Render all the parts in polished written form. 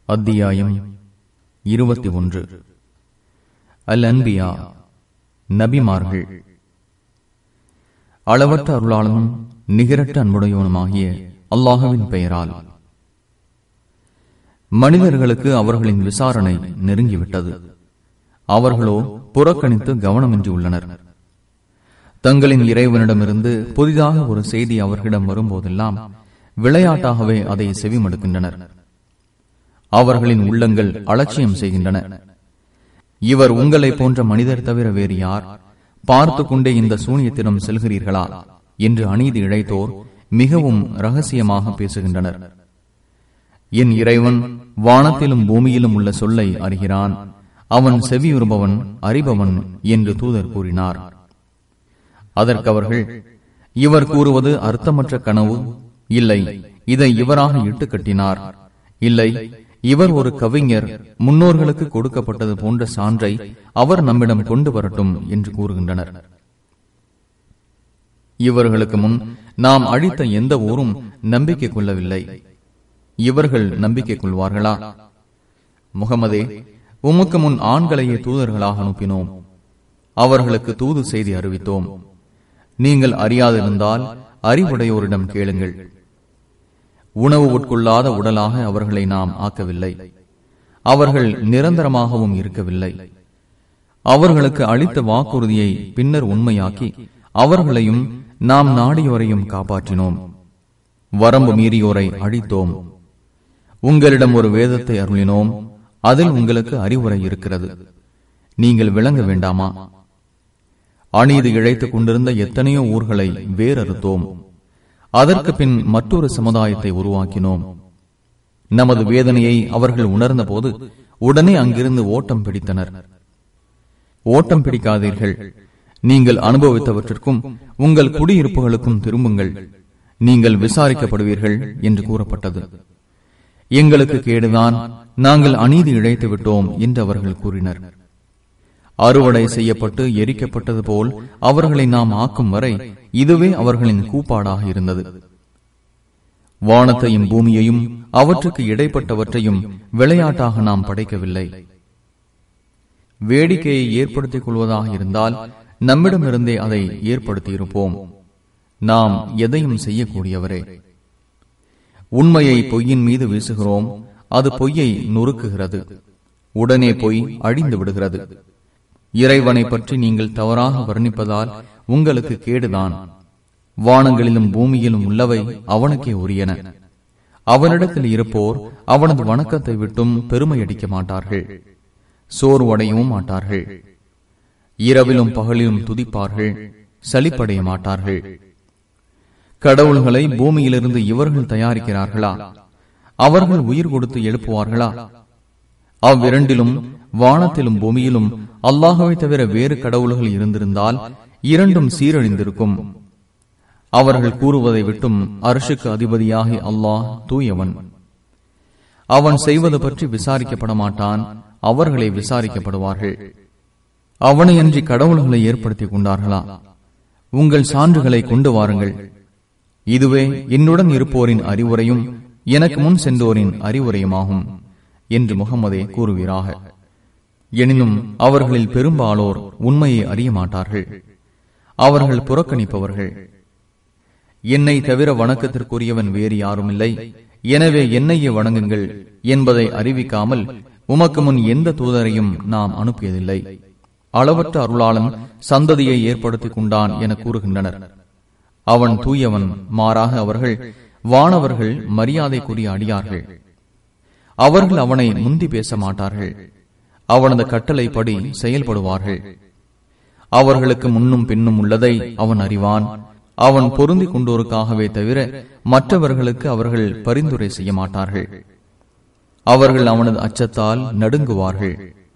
அத்தியாயம் 21. அல் அன்பியா, நபிமார்கள். அளவற்ற அருளாளனும் நிகரற்ற அன்புடையவனுமாகிய அல்லாஹ்வின் பெயரால். மனிதர்களுக்கு அவர்களின் விசாரணை நெருங்கிவிட்டது. அவர்களோ புறக்கணித்து கவனமின்றி உள்ளனர். தங்களின் இறைவனிடமிருந்து புதிதாக ஒரு செய்தி அவர்களிடம் வரும்போதெல்லாம் விளையாட்டாகவே அதை செவிமடுக்கின்றனர். அவர்களின் உள்ளங்கள் அலட்சியம் செய்கின்றன. இவர் உங்களை போன்ற மனிதர் தவிர வேறு யார்? பார்த்து கொண்டே இந்த சூனியத்திடம் செல்கிறீர்களா என்று அநீதி இழைத்தோர் மிகவும் ரகசியமாக பேசுகின்றனர். என் இறைவன் வானத்திலும் பூமியிலும் உள்ள சொல்லை அறிகிறான், அவன் செவியுறுபவன், அறிபவன் என்று தூதர் கூறினார். அதற்கு அவர்கள், இவர் கூறுவது அர்த்தமற்ற கனவு, இல்லை இதை இவராக இட்டு கட்டினார், இல்லை இவர் ஒரு கவிஞர், முன்னோர்களுக்கு கொடுக்கப்பட்டது போன்ற சான்றை அவர் நம்மிடம் கொண்டு வரட்டும் என்று கூறுகின்றனர். இவர்களுக்கு முன் நாம் அழித்த எந்த ஊரும் நம்பிக்கை கொள்ளவில்லை. இவர்கள் நம்பிக்கை கொள்வார்களா? முகமதே, உமக்கு முன் ஆண்களையே தூதர்களாக அனுப்பினோம். அவர்களுக்கு தூது செய்தி அறிவித்தோம். நீங்கள் அறியாதிருந்தால் அறிவுடையோரிடம் கேளுங்கள். உணவு உட்கொள்ளாத உடலாக அவர்களை நாம் ஆக்கவில்லை. அவர்கள் நிரந்தரமாகவும் இருக்கவில்லை. அவர்களுக்கு அளித்த வாக்குறுதியை பின்னர் உண்மையாக்கி அவர்களையும் நாம் நாடியோரையும் காப்பாற்றினோம். வரம்பு மீறியோரை அழித்தோம். உங்களிடம் ஒரு வேதத்தை அருளினோம், அதில் உங்களுக்கு அறிவுரை இருக்கிறது. நீங்கள் விளங்க வேண்டாமா? அநீதி இழைத்துக் கொண்டிருந்த எத்தனையோ ஊர்களை வேறறுத்தோம். அதற்கு பின் மற்றொரு சமுதாயத்தை உருவாக்கினோம். நமது வேதனையை அவர்கள் உணர்ந்த போது உடனே அங்கிருந்து ஓட்டம் பிடித்தனர். ஓட்டம் பிடிக்காதீர்கள், நீங்கள் அனுபவித்தவற்றிற்கும் உங்கள் குடியிருப்புகளுக்கும் திரும்புங்கள், நீங்கள் விசாரிக்கப்படுவீர்கள் என்று கூறப்பட்டது. எங்களுக்கு கேடுதான், நாங்கள் அநீதி இழைத்து விட்டோம் என்று அவர்கள் கூறினர். அறுவடை செய்யப்பட்டு எரிக்கப்பட்டது போல் அவர்களை நாம் ஆக்கும் வரை இதுவே அவர்களின் கூப்பாடாக இருந்தது. வானத்தையும் பூமியையும் அவற்றுக்கு இடைப்பட்டவற்றையும் விளையாட்டாக நாம் படைக்கவில்லை. வேடிக்கையை ஏற்படுத்திக் கொள்வதாக இருந்தால் நம்மிடமிருந்தே அதை ஏற்படுத்தியிருப்போம். நாம் எதையும் செய்யக்கூடியவரே. உண்மையை பொய்யின் மீது வீசுகிறோம், அது பொய்யை நொறுக்குகிறது, உடனே பொய் அழிந்து விடுகிறது. இறைவனை பற்றி நீங்கள் தவறாக வர்ணிப்பதால் உங்களுக்கு கேடுதான். வானங்களிலும் பூமியிலும் உள்ளவை அவனுக்கே உரியன. அவனிடத்தில் இருப்போர் அவனது வணக்கத்தை விட்டும் பெருமையடிக்க மாட்டார்கள், சோர்வடையவும் மாட்டார்கள். இரவிலும் பகலிலும் துதிப்பார்கள், சலிப்படைய மாட்டார்கள். கடவுள்களை பூமியிலிருந்து இவர்கள் தயாரிக்கிறார்களா? அவர்கள் உயிர் கொடுத்து எழுப்புவார்களா? அவ்விரண்டிலும், வானத்திலும் பூமியிலும் அல்லாஹ்வை தவிர வேறு கடவுள்கள் இருந்திருந்தால் இரண்டும் சீரழிந்திருக்கும். அவர்கள் கூறுவதை விட்டும் அர்ஷுக்கு அதிபதியாகி அல்லாஹ் தூயவன். அவன் செய்வது பற்றி விசாரிக்கப்பட மாட்டான், அவர்களை விசாரிக்கப்படுவார்கள். அவனையன்றி கடவுள்களை ஏற்படுத்திக் கொண்டார்களா? உங்கள் சான்றுகளை கொண்டு வாருங்கள். இதுவே என்னுடன் இருப்போரின் அறிவுரையும் எனக்கு முன் சென்றோரின் அறிவுரையுமாகும் என்று முகமதே கூறுவீராக. எனினும் அவர்களில் பெரும்பாலோர் உண்மையை அறிய மாட்டார்கள். அவர்கள் புறக்கணிப்பவர்கள். என்னை தவிர வணக்கத்திற்குரியவன் வேறு யாரும் இல்லை, எனவே என்னையே வணங்குங்கள் என்பதை அறிவிக்காமல் உமக்கு முன் எந்த தூதரையும் நாம் அனுப்பியதில்லை. அளவற்ற அருளாளன் சந்ததியை ஏற்படுத்திக் கொண்டான் என கூறுகின்றனர். அவன் தூயவன். மாறாக அவர்கள் வானவர்கள் மரியாதைக்குரிய அடியார்கள். அவர்கள் அவனை முந்தி பேச மாட்டார்கள். அவனது கட்டளைப்படி செயல்படுவார்கள். அவர்களுக்கு முன்னும் பின்னும் உள்ளதை அவன் அறிவான். அவன் பொருந்தி கொண்டோருக்காகவே தவிர மற்றவர்களுக்கு அவர்கள் பரிந்துரை செய்ய மாட்டார்கள். அவர்கள் அவனது அச்சத்தால் நடுங்குவார்கள்.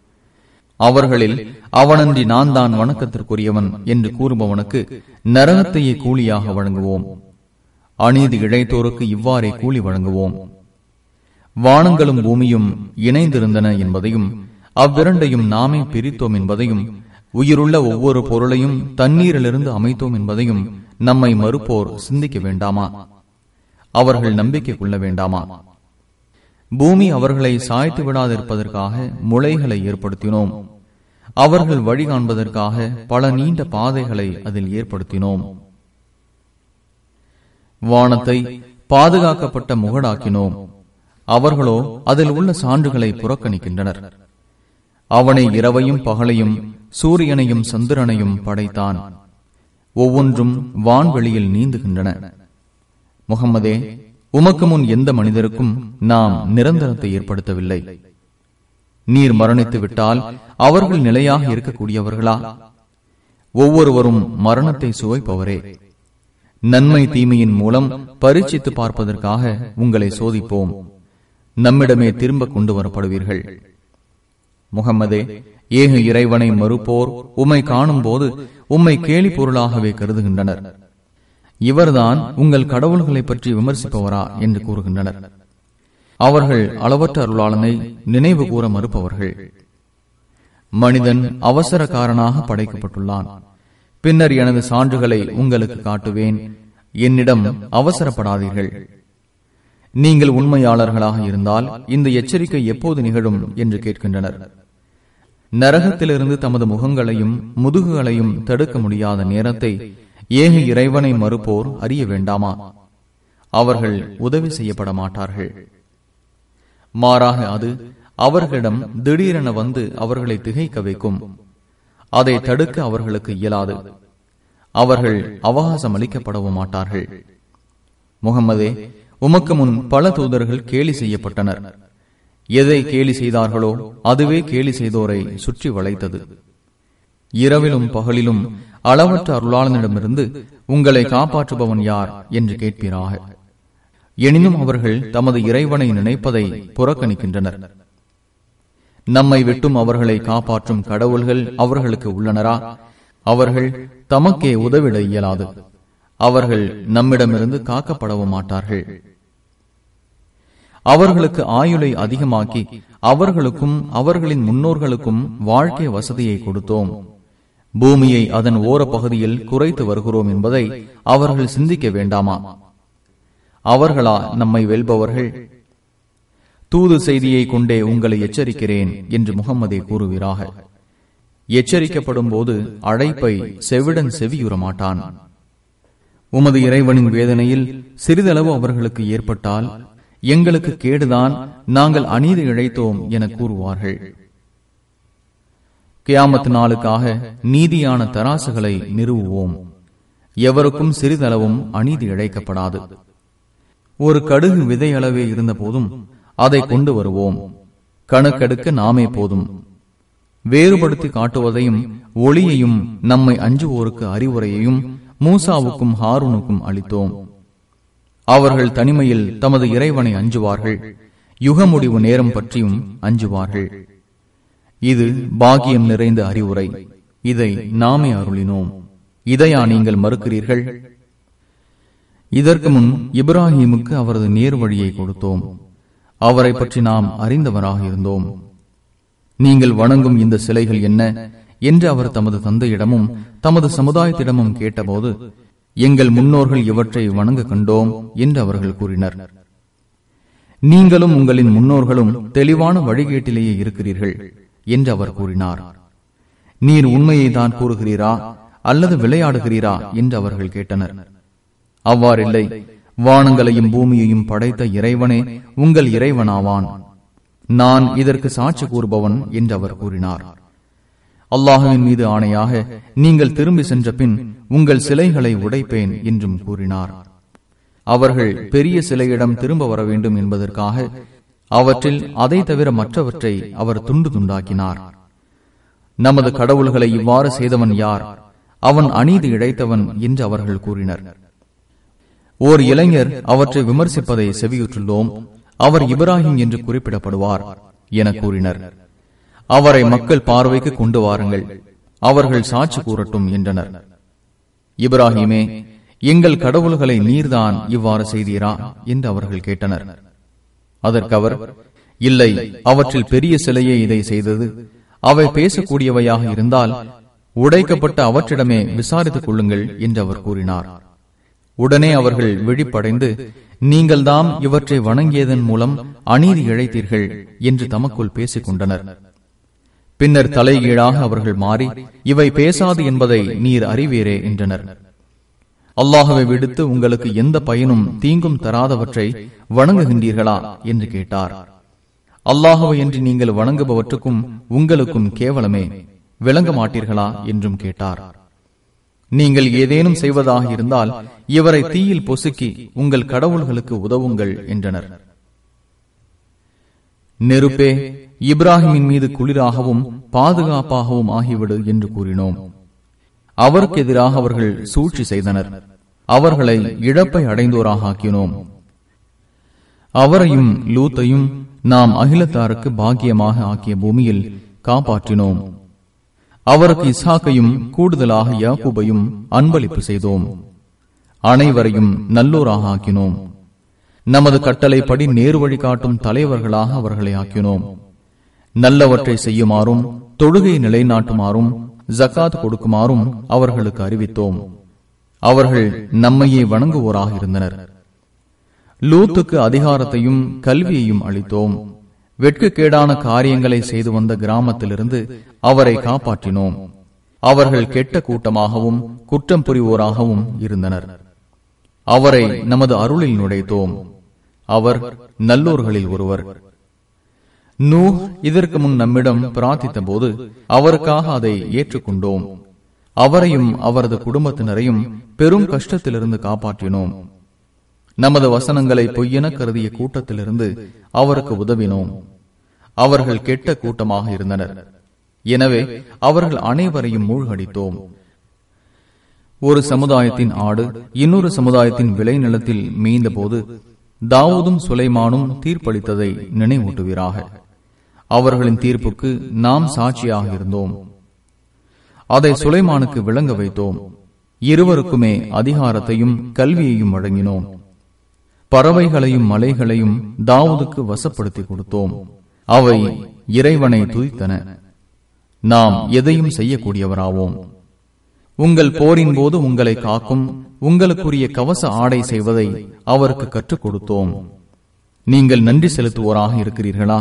அவர்களில் அவனன்றி நான் தான் வணக்கத்திற்குரியவன் என்று கூறுபவனுக்கு நரகத்தையே கூலியாக வழங்குவோம். அநீதி இழைத்தோருக்கு இவ்வாறே கூலி வழங்குவோம். வானங்களும் பூமியும் இணைந்திருந்தன என்பதையும் அவ்விரண்டையும் நாமே பிரித்தோம் என்பதையும், உயிருள்ள ஒவ்வொரு பொருளையும் தண்ணீரிலிருந்து அமைத்தோம் என்பதையும் நம்மை மறுப்போர் சிந்திக்க வேண்டாமா? அவர்கள் நம்பிக்கை கொள்ள வேண்டாமா? பூமி அவர்களை சாய்த்து விடாதிருப்பதற்காக முளைகளை ஏற்படுத்தினோம். அவர்கள் வழி காண்பதற்காக பல நீண்ட பாதைகளை அதில் ஏற்படுத்தினோம். வானத்தை பாதுகாக்கப்பட்ட முகடாக்கினோம். அவர்களோ அதில் உள்ள சான்றுகளை புறக்கணிக்கின்றனர். அவனை இரவையும் பகலையும் சூரியனையும் சந்திரனையும் படைத்தான். ஒவ்வொன்றும் வான்வெளியில் நீந்துகின்றன. முகம்மதே, உமக்கு முன் எந்த மனிதருக்கும் நாம் நிரந்தரத்தை ஏற்படுத்தவில்லை. நீர் மரணித்து விட்டால் அவர்கள் நிலையாக இருக்கக்கூடியவர்களா? ஒவ்வொருவரும் மரணத்தை சுவைப்பவரே. நன்மை தீமையின் மூலம் பரீட்சித்து பார்ப்பதற்காக உங்களை சோதிப்போம். நம்மிடமே திரும்ப கொண்டு வரப்படுவீர்கள். முகம்மதே, ஏக இறைவனை மறுப்போர் உம்மை காணும் போது உம்மை கேலி பொருளாகவே கருதுகின்றனர். இவர்தான் உங்கள் கடவுள்களை பற்றி விமர்சிப்பவரா என்று கூறுகின்றனர். அவர்கள் அளவற்ற அருளாளனை நினைவு கூற மறுப்பவர்கள். மனிதன் அவசரக்காரனாக படைக்கப்பட்டுள்ளான். பின்னர் எனது சான்றுகளை உங்களுக்கு காட்டுவேன். என்னிடம் அவசரப்படாதீர்கள். நீங்கள் உண்மையாளர்களாக இருந்தால் இந்த எச்சரிக்கை எப்போது நிகழும் என்று கேட்கின்றனர். நரகத்திலிருந்து தமது முகங்களையும் முதுகுகளையும் தடுக்க முடியாத நேரத்தை ஏக இறைவனை மறுப்போர் அறிய வேண்டாமா? அவர்கள் உதவி செய்யப்பட மாட்டார்கள். மாறாக அது அவர்களிடம் திடீரென வந்து அவர்களை திகைக்க வைக்கும். அதை தடுக்க அவர்களுக்கு இயலாது. அவர்கள் அவகாசம் அளிக்கப்படவும் மாட்டார்கள். முகம்மதே, உமக்கு முன் பல தூதர்கள் கேலி செய்யப்பட்டனர். எதை கேலி செய்தார்களோ அதுவே கேலி செய்தோரை சுற்றி வளைத்தது. இரவிலும் பகலிலும் அளவற்ற அருளாளனிடமிருந்து உங்களை காப்பாற்றுபவன் யார் என்று கேட்பீராக. எனினும் அவர்கள் தமது இறைவனை நினைப்பதை புறக்கணிக்கின்றனர். நம்மை விட்டும் அவர்களை காப்பாற்றும் கடவுள்கள் அவர்களுக்கு உள்ளனரா? அவர்கள் தமக்கே உதவிட இயலாது. அவர்கள் நம்மிடமிருந்து காக்கப்படவும் மாட்டார்கள். அவர்களுக்கு ஆயுளை அதிகமாக்கி அவர்களுக்கும் அவர்களின் முன்னோர்களுக்கும் வாழ்க்கை வசதியை கொடுத்தோம். பூமியை அதன் ஓர பகுதியில் குறைத்து வருகிறோம் என்பதை அவர்கள் சிந்திக்க வேண்டாமா? அவர்களா நம்மை வெல்பவர்கள்? தூது செய்தியை கொண்டே உங்களை எச்சரிக்கிறேன் என்று முகம்மதே கூறுவீராக. எச்சரிக்கப்படும் போது அழைப்பை செவிடன் செவியுற மாட்டான். உமது இறைவனின் வேதனையில் சிறிதளவு அவர்களுக்கு ஏற்பட்டால் எங்களுக்கு கேடுதான், நாங்கள் அநீதி இழைத்தோம் என கூறுவார்கள். கியாமத் நாளுக்காக நீதியான தராசுகளை நிறுவுவோம். எவருக்கும் சிறிதளவும் அநீதி இழைக்கப்படாது. ஒரு கடுகு விதை அளவே இருந்த போதும் அதை கொண்டு வருவோம். கணக்கெடுக்க நாமே போதும். வேறுபடுத்தி காட்டுவதையும் ஒளியையும் நம்மை அஞ்சுவோருக்கு அறிவுரையையும் மூசாவுக்கும் ஹாரூனுக்கும் அளித்தோம். அவர்கள் தனிமையில் தமது இறைவனை அஞ்சுவார்கள். யுக முடிவு நேரம் பற்றியும் அஞ்சுவார்கள். இது பாக்கியம் நிறைந்த அறிவுரை. இதை நாமே அருளினோம். இதையா நீங்கள் மறுக்கிறீர்கள்? இதற்கு முன் இப்ராஹீமுக்கு அவரது நேர் வழியை கொடுத்தோம். அவரை பற்றி நாம் அறிந்தவராக இருந்தோம். நீங்கள் வணங்கும் இந்த சிலைகள் என்ன என்று அவர் தமது தந்தையிடமும் தமது சமுதாயத்திடமும் கேட்டபோது, எங்கள் முன்னோர்கள் இவற்றை வணங்க கண்டோம் என்று அவர்கள் கூறினர். நீங்களும் உங்களின் முன்னோர்களும் தெளிவான வழிகேட்டிலேயே இருக்கிறீர்கள் என்று அவர் கூறினார். நீர் உண்மையை தான் கூறுகிறீரா அல்லது விளையாடுகிறீரா என்று அவர்கள் கேட்டனர். அவ்வாறில்லை, வானங்களையும் பூமியையும் படைத்த இறைவனே உங்கள் இறைவனாவான். நான் இதற்கு சாட்சி கூறுபவன் என்று அவர் கூறினார். அல்லாஹுவின் மீது ஆணையாக நீங்கள் திரும்பி சென்ற பின் உங்கள் சிலைகளை உடைப்பேன் என்றும் கூறினார். அவர்கள் பெரிய சிலையிடம் திரும்ப வர வேண்டும் என்பதற்காக அவற்றில் அதை தவிர மற்றவற்றை அவர் துண்டு துண்டாக்கினார். நமது கடவுள்களை இவ்வாறு செய்தவன் யார்? அவன் அநீதி இழைத்தவன் என்று அவர்கள் கூறினர். ஓர் இளைஞர் அவற்றை விமர்சிப்பதை செவியுற்றுள்ளோம். அவர் இப்ராஹிம் என்று குறிப்பிடப்படுவார் என கூறினர். அவரை மக்கள் பார்வைக்கு கொண்டு வாருங்கள், அவர்கள் சாட்சி கூறட்டும் என்றனர். இப்ராஹிமே, எங்கள் கடவுள்களை நீர்தான் இவ்வாறு செய்தீரா என்று அவர்கள் கேட்டனர். அதற்கு அவர், இல்லை, அவற்றில் பெரிய சிலையே இதை செய்தது. அவை பேசக்கூடியவையாக இருந்தால் உடைக்கப்பட்ட அவற்றிடமே விசாரித்துக் கொள்ளுங்கள் என்று அவர் கூறினார். உடனே அவர்கள் விழிப்படைந்து, நீங்கள்தாம் இவற்றை வணங்கியதன் மூலம் அநீதி இழைத்தீர்கள் என்று தமக்குள் பேசிக் கொண்டனர். பின்னர் தலைகீழாக அவர்கள் மாறி, இவை பேசாது என்பதை நீர் அறிவீரே என்றனர். அல்லாஹ்வை விடுத்து உங்களுக்கு எந்த பயனும் தீங்கும் தராதவற்றை வணங்குகின்றீர்களா என்று கேட்டார். அல்லாஹ்வை என்று நீங்கள் வணங்குபவற்றுக்கும் உங்களுக்கும் கேவலமே, விளங்க மாட்டீர்களா என்றும் கேட்டார். நீங்கள் ஏதேனும் செய்வதாக இருந்தால் இவரை தீயில் பொசுக்கி உங்கள் கடவுள்களுக்கு உதவுங்கள் என்றனர். நெருப்பே, இப்ராஹிமின் மீது குளிராகவும் பாதுகாப்பாகவும் ஆகிவிடு என்று கூறினோம். அவருக்கு எதிராக அவர்கள் சூழ்ச்சி செய்தனர். அவர்களை இழப்பை அடைந்தோராக ஆக்கினோம். அவரையும் லூத்தையும் நாம் அகிலத்தாருக்கு பாக்கியமாக ஆக்கிய பூமியில் காப்பாற்றினோம். அவருக்கு இஸ்ஹாக்கையும் கூடுதலாக யாக்கூபையும் அன்பளிப்பு செய்தோம். அனைவரையும் நல்லோராக ஆக்கினோம். நமது கட்டளைப்படி நேரு வழி காட்டும் தலைவர்களாக அவர்களை ஆக்கினோம். நல்லவற்றை செய்யுமாறும் தொழுகை நிலைநாட்டுமாறும் ஜக்காத் கொடுக்குமாறும் அவர்களுக்கு அறிவித்தோம். அவர்கள் நம்மையே வணங்குவோராக இருந்தனர். லூத்துக்கு அதிகாரத்தையும் கல்வியையும் அளித்தோம். வெட்கக்கேடான காரியங்களை செய்து வந்த கிராமத்திலிருந்து அவரை காப்பாற்றினோம். அவர்கள் கெட்ட கூட்டமாகவும் குற்றம் புரிவோராகவும் இருந்தனர். அவரை நமது அருளில் நுழைத்தோம். அவர் நல்லோர்களில் ஒருவர். நூஹ் இதற்கு முன் நம்மிடம் பிரார்த்தித்த போது அவருக்காக அதை ஏற்றுக்கொண்டோம். அவரையும் அவரது குடும்பத்தினரையும் பெரும் கஷ்டத்திலிருந்து காப்பாற்றினோம். நமது வசனங்களை பொய்யென கருதிய கூட்டத்திலிருந்து அவருக்கு உதவினோம். அவர்கள் கெட்ட கூட்டமாக இருந்தனர். எனவே அவர்கள் அனைவரையும் மூழ்கடித்தோம். ஒரு சமுதாயத்தின் ஆடு இன்னொரு சமுதாயத்தின் விளைநிலத்தில் மேய்ந்த போது தாவூதும் சுலைமானும் தீர்ப்பளித்ததை நினைவூட்டுவீராக. அவர்களின் தீர்ப்புக்கு நாம் சாட்சியாக இருந்தோம். அதை சுலைமானுக்கு விளங்க வைத்தோம். இருவருக்குமே அதிகாரத்தையும் கல்வியையும் வழங்கினோம். பறவைகளையும் மலைகளையும் தாவூதுக்கு வசப்படுத்தி கொடுத்தோம். அவை இறைவனை துதித்தன. நாம் எதையும் செய்யக்கூடியவராவோம். உங்கள் போரின் போது உங்களை காக்கும் உங்களுக்குரிய கவச ஆடை செய்வதை அவருக்கு கற்றுக் கொடுத்தோம். நீங்கள் நன்றி செலுத்துவோராக இருக்கிறீர்களா?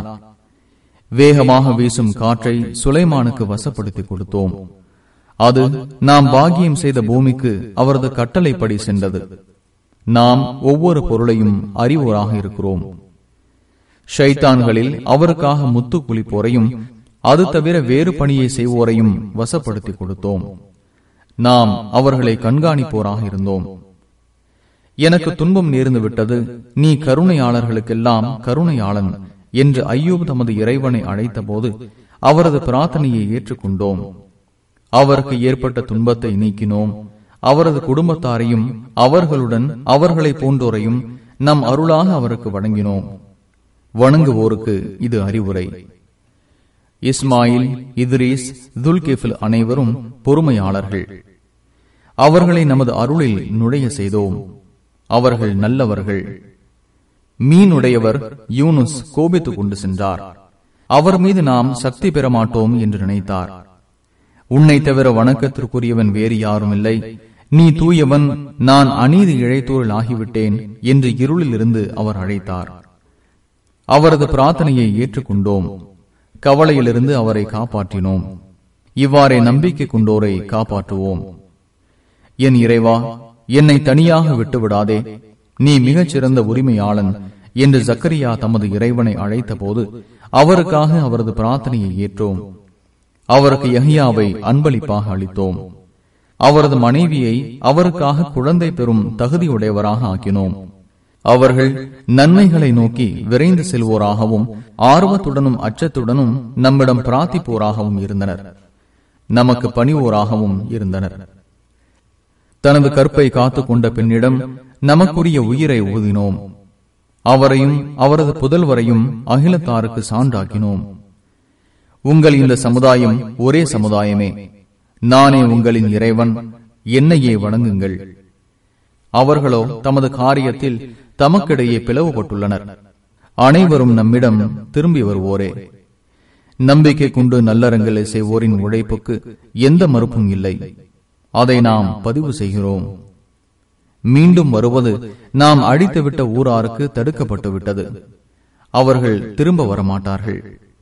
வேகமாக வீசும் காற்றை சுலைமானுக்கு வசப்படுத்தி கொடுத்தோம். அது நாம் பாக்கியம் செய்த பூமிக்கு அவரது கட்டளைப்படி சென்றது. நாம் ஒவ்வொரு பொருளையும் அறிவோராக இருக்கிறோம். ஷைத்தான்களில் அவருக்காக முத்து குளிப்போரையும் அது தவிர வேறு பணியை செய்வோரையும் வசப்படுத்தி கொடுத்தோம். நாம் அவர்களை கண்காணிப்போராக இருந்தோம். எனக்கு துன்பம் நேர்ந்து விட்டது, நீ கருணையாளர்களுக்கெல்லாம் கருணையாளன் என்று அய்யூப் தமது இறைவனை அழைத்த போது அவரது பிரார்த்தனையை ஏற்றுக்கொண்டோம். அவருக்கு ஏற்பட்ட துன்பத்தை நீக்கினோம். அவரது குடும்பத்தாரையும் அவர்களுடன் அவர்களை போன்றோரையும் நம் அருளாக அவருக்கு வழங்கினோம். வணங்குவோருக்கு இது அறிவுரை. இஸ்மாயில், இத்ரீஸ், துல்கிஃபில் அனைவரும் பொறுமையாளர்கள். அவர்களை நமது அருளில் நுழைய செய்தோம். அவர்கள் நல்லவர்கள். மீனுடையவர் யூனுஸ் கோபித்துக் கொண்டு சென்றார். அவர் மீது நாம் சக்தி பெற மாட்டோம் என்று நினைத்தார். உன்னை தவிர வணக்கத்திற்குரியவன் வேறு யாரும் இல்லை, நீ தூயவன், நான் அநீதி இழைத்தோரில் ஆகிவிட்டேன் என்று இருளில் இருந்து அவர் அழைத்தார். அவரது பிரார்த்தனையை ஏற்றுக்கொண்டோம். கவலையிலிருந்து அவரை காப்பாற்றினோம். இவ்வாறே நம்பிக்கை கொண்டோரை காப்பாற்றுவோம். என் இறைவா, என்னை தனியாக விட்டுவிடாதே, நீ மிகச்சிறந்த உரிமையாளன் என்று ஜக்கரியா தமது இறைவனை அழைத்த போது அவருக்காக அவரது பிரார்த்தனையை ஏற்றோம். அவருக்கு யஹ்யாவை அன்பளிப்பாக அளித்தோம். அவரது மனைவியை அவருக்காக குழந்தை பெறும் தகுதியுடையவராக ஆக்கினோம். அவர்கள் நன்மைகளை நோக்கி விரைந்து செல்வோராகவும் ஆர்வத்துடனும் அச்சத்துடனும் நம்மிடம் பிரார்த்திப்போராகவும் இருந்தனர். நமக்கு பணிவோராகவும் இருந்தனர். தனது கற்பை காத்துக் கொண்ட பெண்ணிடம் நமக்குரிய உயிரை ஊதினோம். அவரையும் அவரது புதல்வரையும் அகிலத்தாருக்கு சான்றாக்கினோம். உங்கள் இந்த சமுதாயம் ஒரே சமுதாயமே. நானே உங்களின் இறைவன், என்னையே வணங்குங்கள். அவர்களோ தமது காரியத்தில் தமக்கிடையே பிளவுபட்டுள்ளனர். அனைவரும் நம்மிடம் திரும்பி வருவோரே. நம்பிக்கை கொண்டு நல்லறங்களை செய்வோரின் உழைப்புக்கு எந்த மறுப்பும் இல்லை. அதை நாம் பதிவு செய்கிறோம். மீண்டும் வருவது நாம் அழித்துவிட்ட ஊராருக்கு தடுக்கப்பட்டு விட்டது. அவர்கள் திரும்ப வரமாட்டார்கள்.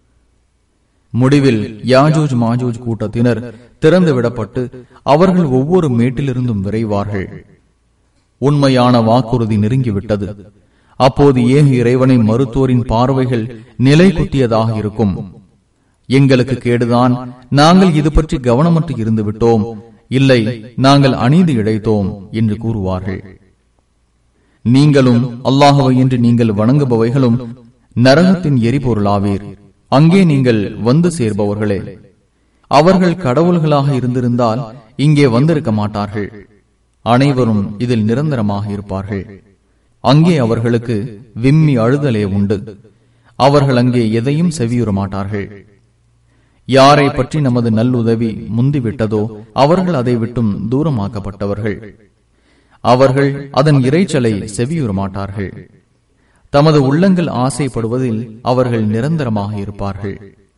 முடிவில் யாஜூஜ் மாஜூஜ் கூட்டத்தினர் திறந்து விடப்பட்டு அவர்கள் ஒவ்வொரு மேட்டிலிருந்தும் விரைவார்கள். உண்மையான வாக்குறுதி நெருங்கிவிட்டது. அப்போது ஏக இறைவனை மறுத்தோரின் பார்வைகள் நிலை குத்தியதாக இருக்கும். எங்களுக்கு கேடுதான், நாங்கள் இது பற்றி கவனமற்று இருந்து விட்டோம், இல்லை நாங்கள் அநீதி இழைத்தோம் என்று கூறுவார்கள். நீங்களும் அல்லாஹ்வை என்று நீங்கள் வணங்குபவைகளும் நரகத்தின் எரிபொருளாவீர். அங்கே நீங்கள் வந்து சேர்பவர்களே. அவர்கள் கடவுள்களாக இருந்திருந்தால் இங்கே வந்திருக்க மாட்டார்கள். அனைவரும் இதில் நிரந்தரமாக இருப்பார்கள். அங்கே அவர்களுக்கு விம்மி அழுதலே உண்டு. அவர்கள் அங்கே எதையும் செவியுற மாட்டார்கள். யாரை பற்றி நமது நல்லுதவி முந்திவிட்டதோ அவர்கள் அதை விட்டும் தூரமாக்கப்பட்டவர்கள். அவர்கள் அதன் இறைச்சலை செவியுற மாட்டார்கள். தமது உள்ளங்கள் ஆசைப்படுவதில் அவர்கள் நிரந்தரமாக இருப்பார்கள்.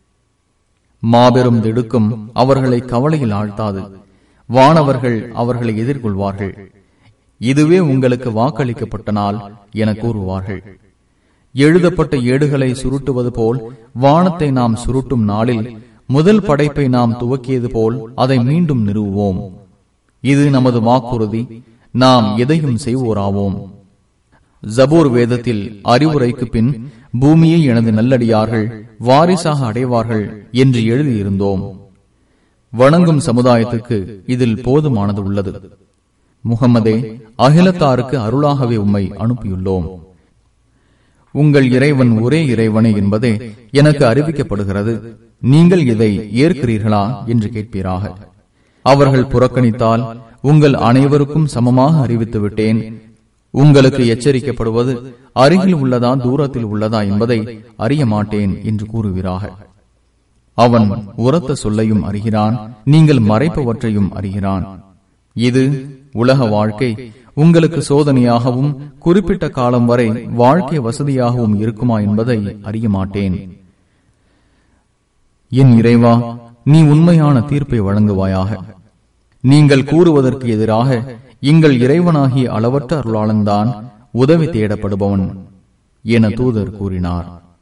மாபெரும் திடுக்கம் அவர்களை கவலையில் ஆழ்த்தாது. வானவர்கள் அவர்களை எதிர்கொள்வார்கள். இதுவே உங்களுக்கு வாக்களிக்கப்பட்ட நாள் என கூறுவார்கள். எழுதப்பட்ட ஏடுகளை சுருட்டுவது போல் வானத்தை நாம் சுருட்டும் நாளில் முதல் படைப்பை நாம் துவக்கியது போல் அதை மீண்டும் நிறுவுவோம். இது நமது வாக்குறுதி. நாம் எதையும் செய்வோராவோம். ஜபூர் வேதத்தில் அறிவுரைக்கு பின் பூமியை எனது நல்லடியார்கள் வாரிசாக அடைவார்கள் என்று எழுதியிருந்தோம். வணங்கும் சமுதாயத்துக்கு இதில் போதுமானது உள்ளது. முகம்மதே, அகிலத்தாருக்கு அருளாகவே உம்மை அனுப்பியுள்ளோம். உங்கள் இறைவன் ஒரே இறைவனே என்பதே எனக்கு அறிவிக்கப்படுகிறது. நீங்கள் இதை ஏற்கிறீர்களா என்று கேட்பீராக. அவர்கள் புறக்கணித்தால் உங்கள் அனைவருக்கும் சமமாக அறிவித்து விட்டேன். உங்களுக்கு எச்சரிக்கப்படுவது அருகில் உள்ளதா தூரத்தில் உள்ளதா என்பதை அறிய மாட்டேன் என்று கூறுவீராக. அவன் உரத்த சொல்லையும் அறிகிறான், நீங்கள் மறைப்பவற்றையும் அறிகிறான். இது உலக வாழ்க்கை உங்களுக்கு சோதனையாகவும் குறிப்பிட்ட காலம் வரை வாழ்க்கை வசதியாகவும் இருக்குமா என்பதை அறிய மாட்டேன். என் இறைவா, நீ உண்மையான தீர்ப்பை வழங்குவாயாக. நீங்கள் கூறுவதற்கு எதிராக எங்கள் இறைவனாகிய அளவற்ற அருளாளன்தான் உதவி தேடப்படுபவன் என தூதர் கூறினார்.